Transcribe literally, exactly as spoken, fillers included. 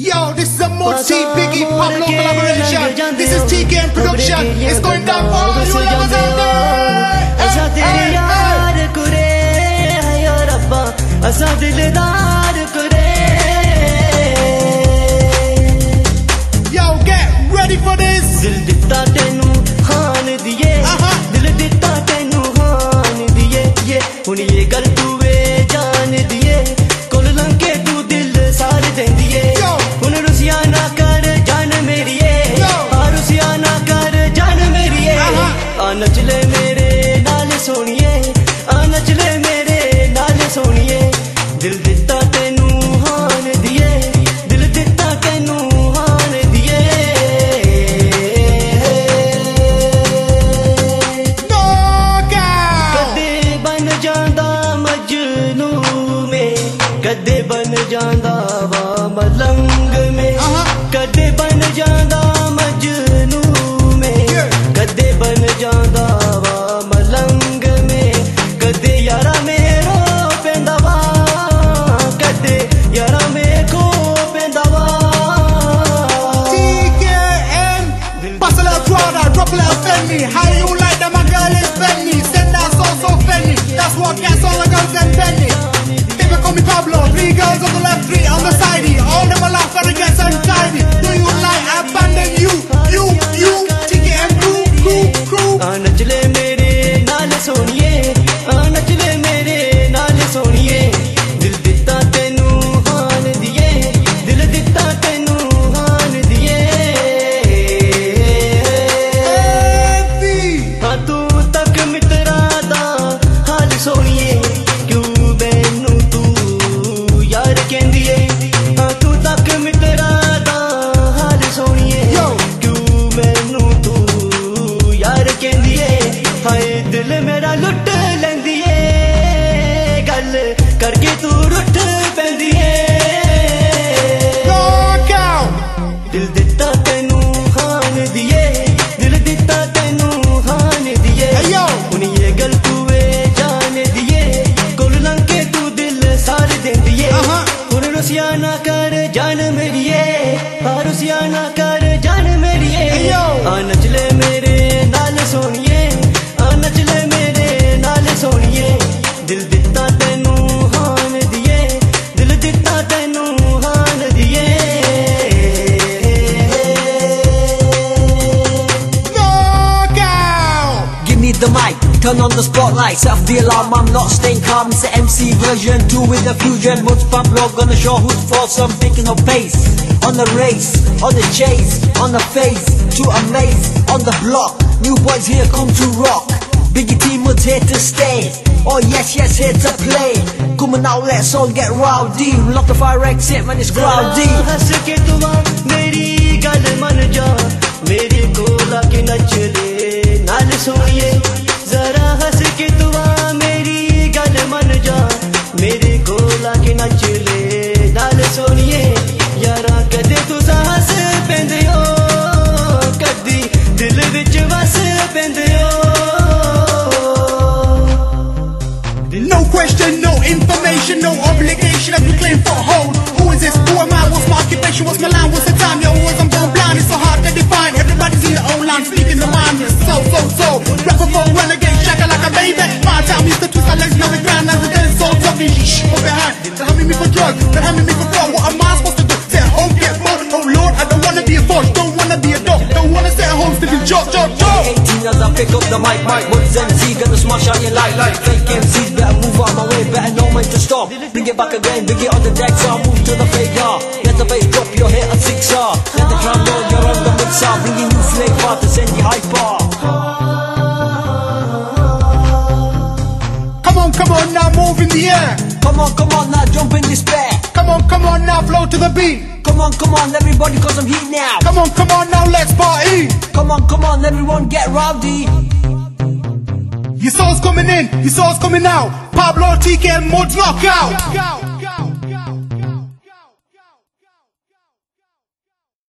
Yo, this is a Mod T Biggie Pablo collaboration. This is T K M production. It's going down for all you lovers out there. Hey, hey, hey. Yo, get ready for this. नचले मेरे नाल सोनिए आ नचले मेरे नाल सोनिए दिल दिता तेनू हान दिए दिल दिता तेनू हान दिए कदे बन जांदा मजनू में कदे बन जांदा वा मलंग में कदे बन जांदा मजनू में कदे बन जांदा वा मलंग में कदे यारा मेरो पेंदा वा कदे यारा मेको पेंदा वा T K M, pass a little crowd out, drop a little Fendi. How you like that? My girl is Fendi. Send that so so Fendi. That's what gets all the girls and Fendi. People call me Pablo. Three girls on the left, three on the side. All them along for the gets untidy. Do you like abandon you? You, you, T K M crew, crew, crew. आ नचले मेरे नाल सोनिए आ नचले मेरे नाल सोनिए दिल दिता तेनू हान दिए दिल दिता तेनू हान दिए हाँ तू तक मित्रा दा हाल सोनिए क्यों मैनू तू यार कहंदिए हाँ तू तक मित्रा दा हाल सोनिए क्यों मैनू तू यार कहंदिए हाय दिल मेरा लुट लैंदी ए गल करके तू रुठ पैंदी ए दिल दिता तेनू हान दिए दिल दिता तेनू हान दिए हुण ये गल तूए जान दिए कोल लंके तू दिल सार देंदी ए हुण रुसिया ना कर जान मेरी ए रुसिया ना कर जान मेरी ए आ नचले मेरे नाल सोनिए आ नचले मेरे नाल सोनिए दिल दिता तेनू हान दिए दिल दिता तेनू हान दिए Give me the mic, turn on the spotlight. Set off the alarm, I'm not staying calm. It's the M C version two with a fusion. Mods Pablo gonna show who's for some picking up pace. On the race, on the chase, on the face, to amaze. On the block, new boys here come to rock. Biggie T Mods here to stay. Oh yes, yes, here to play. Come on now, let's all get rowdy. Lock the fire exit, man, it's crowdy. हंस के तुम मेरी गल मन जा मेरे कोल आके नच ले नाल सोनिए जरा हंस के तुम मेरी गल मन जा मेरे कोल आके नच ले नाल सोनिए यारा कदे तुसा हंस पैंदे हो कदी दिल विच वस पैंदे हो No question, no information, no obligation as we claim for hold. Who is this? Who am I? What's my occupation? What's my line? What's the time? Yo, was I'm going blind? It's so hard to define. Everybody's in their own line, speaking the mind. So, so, so. Rapper for renegade, shaka like a baby. My time used to twist my legs, now the ground as a dead soul. Tell me, shh, from behind. They're having me for drugs, they're having me for fraud. What am I supposed to do? Sit at home, get bored. Oh Lord, I don't wanna be a force, don't wanna be a dog, don't wanna sit at home, still be job, job, job. eighteen as I pick up the mic, mic. What's M C gonna smash out your light, light. Fake M Cs better move out my way, better know when to stop. Bring it back again, bring it on the deck, so I move to the fake yard. Let the bass drop, your hit at six R. Let the crowd know you're on the mixer, bringing you flavor to send you hyper. Come on, come on now, move in the air. Come on, come on now, jump in despair. Come on, come on now, flow to the beat. Come on, come on, everybody, cause I'm heat now. Come on, come on now, let's party. Come on, come on, everyone, get rowdy. Your soul's coming in, your soul's coming out. Pablo T K M Mods knockout.